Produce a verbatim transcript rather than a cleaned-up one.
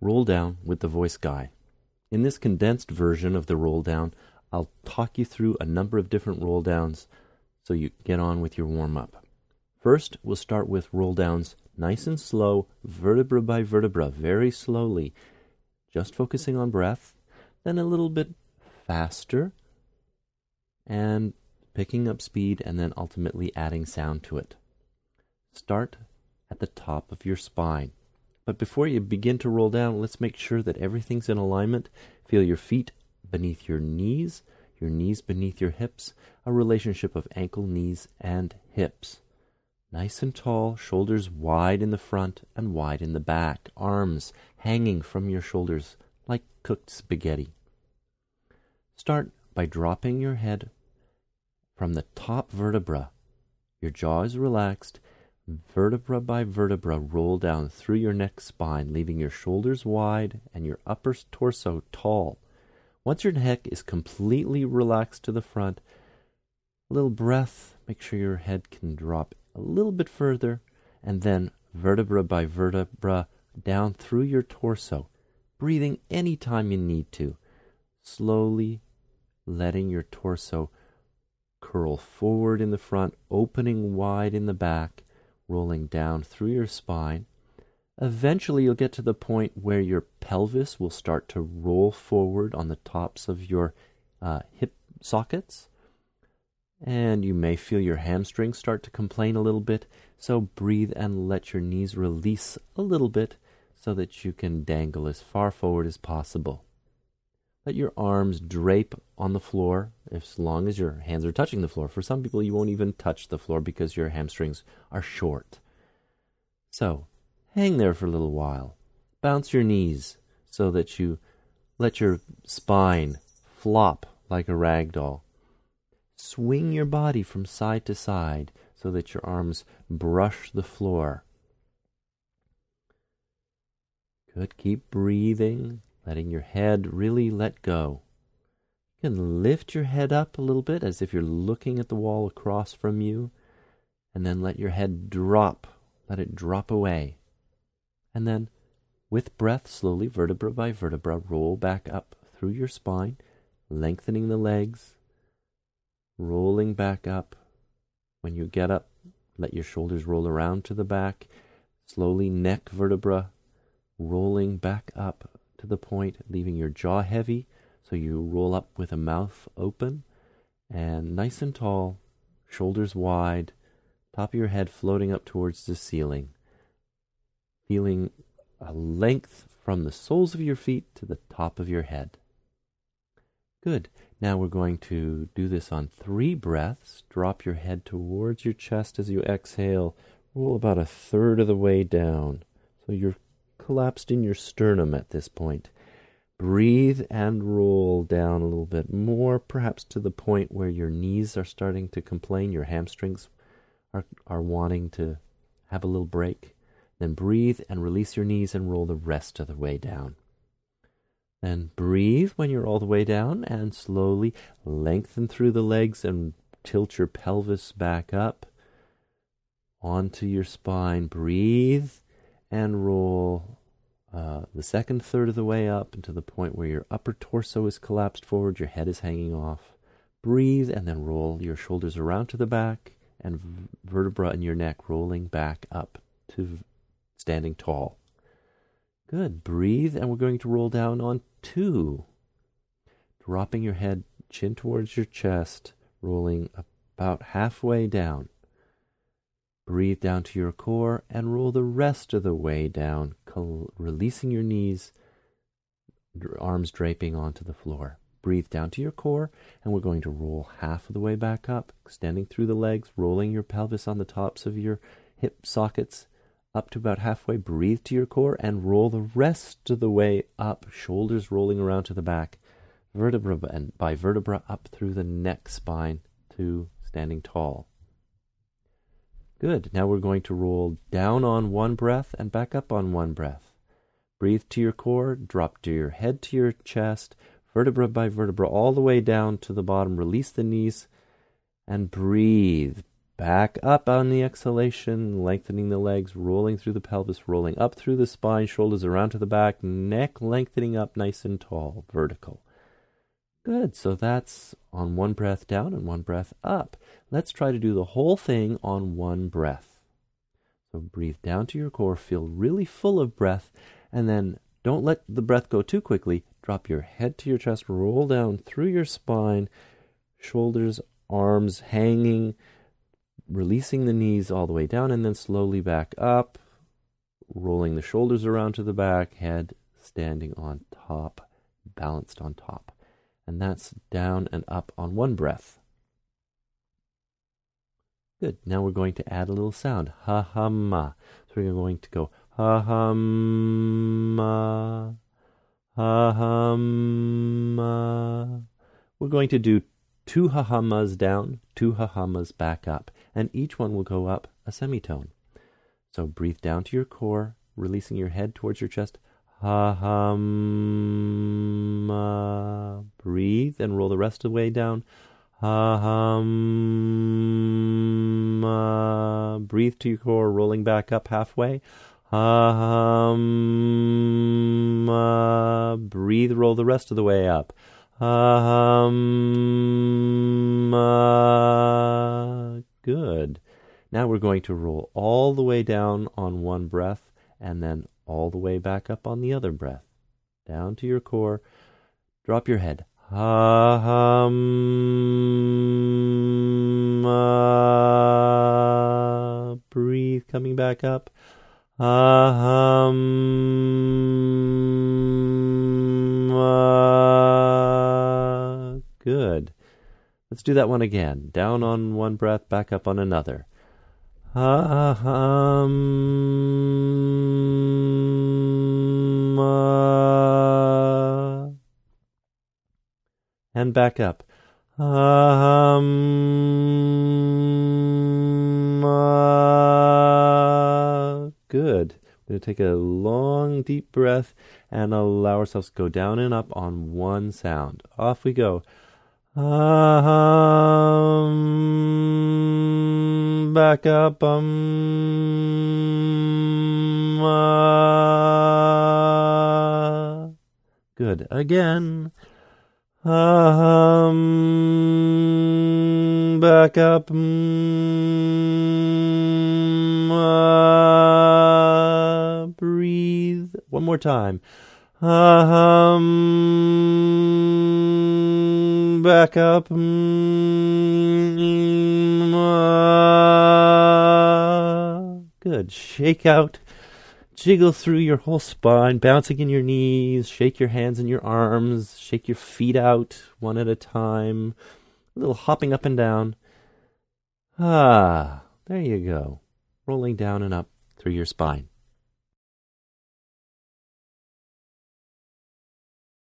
Roll down with the voice guy. In this condensed version of the roll down, I'll talk you through a number of different roll downs so you get on with your warm-up. First, we'll start with roll downs nice and slow, vertebra by vertebra, very slowly, just focusing on breath, then a little bit faster, and picking up speed, and then ultimately adding sound to it. Start at the top of your spine. But before you begin to roll down, let's make sure that everything's in alignment. Feel your feet beneath your knees, your knees beneath your hips, a relationship of ankle, knees, and hips. Nice and tall, shoulders wide in the front and wide in the back, arms hanging from your shoulders like cooked spaghetti. Start by dropping your head from the top vertebra. Your jaw is relaxed. Vertebra by vertebra, roll down through your neck spine, leaving your shoulders wide and your upper torso tall. Once your neck is completely relaxed to the front, a little breath, make sure your head can drop a little bit further, and then vertebra by vertebra down through your torso, breathing anytime you need to, slowly letting your torso curl forward in the front, opening wide in the back, rolling down through your spine. Eventually you'll get to the point where your pelvis will start to roll forward on the tops of your uh, hip sockets, and you may feel your hamstrings start to complain a little bit, so breathe and let your knees release a little bit so that you can dangle as far forward as possible. Let your arms drape on the floor as long as your hands are touching the floor. For some people, you won't even touch the floor because your hamstrings are short. So, hang there for a little while. Bounce your knees so that you let your spine flop like a rag doll. Swing your body from side to side so that your arms brush the floor. Good. Keep breathing, letting your head really let go. You can lift your head up a little bit as if you're looking at the wall across from you, and then let your head drop. Let it drop away. And then, with breath, slowly, vertebra by vertebra, roll back up through your spine, lengthening the legs, rolling back up. When you get up, let your shoulders roll around to the back, slowly neck vertebra, rolling back up to the point, leaving your jaw heavy, so you roll up with a mouth open, and nice and tall, shoulders wide, top of your head floating up towards the ceiling, feeling a length from the soles of your feet to the top of your head. Good. Now we're going to do this on three breaths. Drop your head towards your chest as you exhale. Roll about a third of the way down. So you're collapsed in your sternum at this point. Breathe and roll down a little bit more, perhaps to the point where your knees are starting to complain, your hamstrings are, are wanting to have a little break. Then breathe and release your knees and roll the rest of the way down. Then breathe when you're all the way down and slowly lengthen through the legs and tilt your pelvis back up onto your spine. Breathe and roll uh, the second third of the way up into the point where your upper torso is collapsed forward, your head is hanging off. Breathe and then roll your shoulders around to the back and v- vertebra in your neck rolling back up to v- standing tall. Good. Breathe, and we're going to roll down on two. Dropping your head chin towards your chest, rolling about halfway down. Breathe down to your core and roll the rest of the way down, col- releasing your knees, arms draping onto the floor. Breathe down to your core, and we're going to roll half of the way back up, extending through the legs, rolling your pelvis on the tops of your hip sockets, up to about halfway. Breathe to your core and roll the rest of the way up, shoulders rolling around to the back, vertebra and by vertebra up through the neck spine to standing tall. Good. Now we're going to roll down on one breath and back up on one breath. Breathe to your core, drop to your head to your chest, vertebra by vertebra all the way down to the bottom. Release the knees and breathe back up on the exhalation, lengthening the legs, rolling through the pelvis, rolling up through the spine, shoulders around to the back, neck lengthening up nice and tall, vertical. Good, so that's on one breath down and one breath up. Let's try to do the whole thing on one breath. So breathe down to your core, feel really full of breath, and then don't let the breath go too quickly. Drop your head to your chest, roll down through your spine, shoulders, arms hanging, releasing the knees all the way down, and then slowly back up, rolling the shoulders around to the back, head standing on top, balanced on top. And that's down and up on one breath. Good. Now we're going to add a little sound. Ha ha ma. So we're going to go ha ha ma. Ha ha ma. We're going to do two ha ha mas down, two ha ha mas back up, and each one will go up a semitone. So breathe down to your core, releasing your head towards your chest. Ha ha ma. Breathe and roll the rest of the way down. Ha ha ma. Breathe to your core, rolling back up halfway. Ha ha ma. Breathe, roll the rest of the way up. Ha ha ma. Good. Now we're going to roll all the way down on one breath and then all the way back up on the other breath. Down to your core. Drop your head. Ha ha ma. Breathe, coming back up. Ha ha ma. Good. Let's do that one again. Down on one breath, back up on another. Ha ha ma. And back up. Ha ma. Good. We're going to take a long, deep breath and allow ourselves to go down and up on one sound. Off we go. Um, back up. Um, uh, good. Again. Um, back up. Um, uh, breathe. One more time. Um, back up. Um, uh, good. Shake out. Jiggle through your whole spine, bouncing in your knees. Shake your hands and your arms. Shake your feet out one at a time. A little hopping up and down. Ah, there you go. Rolling down and up through your spine.